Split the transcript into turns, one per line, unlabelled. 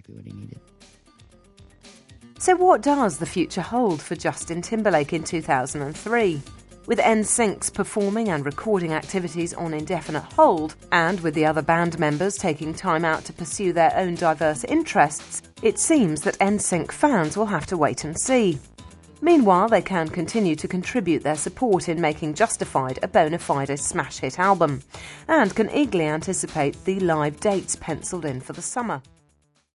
exactly what he needed.
So what does the future hold for Justin Timberlake in 2003? With NSYNC's performing and recording activities on indefinite hold, and with the other band members taking time out to pursue their own diverse interests, it seems that NSYNC fans will have to wait and see. Meanwhile, they can continue to contribute their support in making Justified a bona fide smash hit album, and can eagerly anticipate the live dates penciled in for the summer.